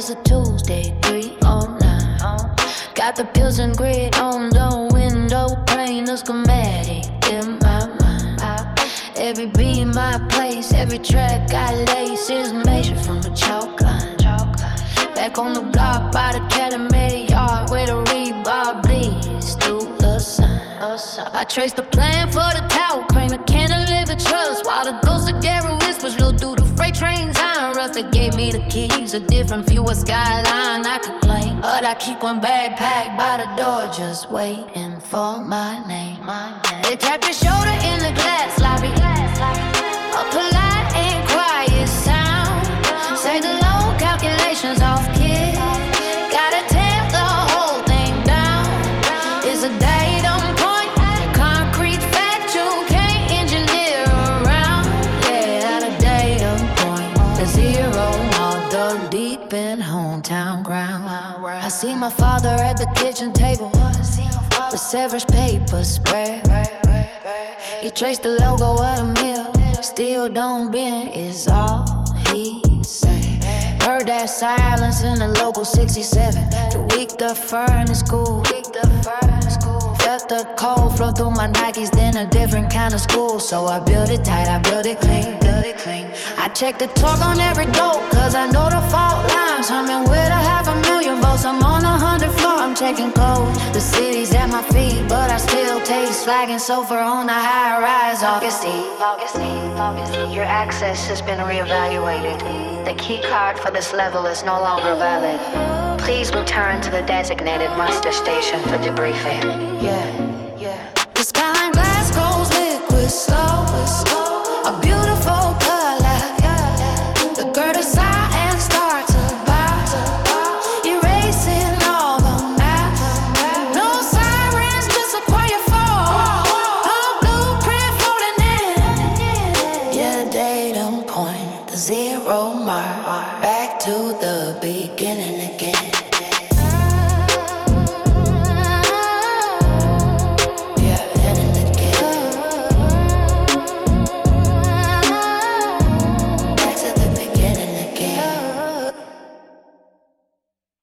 it's a Tuesday, 3:09. Got the pills and grid on the window, playing the schematic in my mind. Every beat in my place, every track I lace is measured from a chalk line. Back on the block by the academy yard, where the rebar bleeds through the sun. I trace the plan for the tower crane, the candle live the trust, while the ghost of Gary whispers low through the freight trains. Iron rust that gave me the keys, a different view of skyline I could claim, but I keep one backpack by the door, just waiting for my name. They tap your shoulder in the glass lobby, a polite and quiet sound. Say the low calculations off, kid. Gotta tear the whole thing down. It's a datum point, concrete fact you can't engineer around. Yeah, at a datum point, the zero all dug deep in hometown ground. I see my father at the kitchen table, with Sever's paper spread. He traced the logo of the mill, still don't bend is all he said. Heard that silence in the local 67. To weak the furnace cool. Felt the cold flow through my Nikes, then a different kind of school. So I built it tight, I built it clean. I check the torque on every dope, cause I know the fault lines. Humming with a 500,000 volts, I'm on 100th floor, I'm checking code. The city's at my feet, but I still taste slag and sulfur on the high rise. August Eve, your access has been reevaluated. The key card for this level is no longer valid. Please return to the designated muster station for debriefing. Yeah. The skyline glass goes liquid slow. A beautiful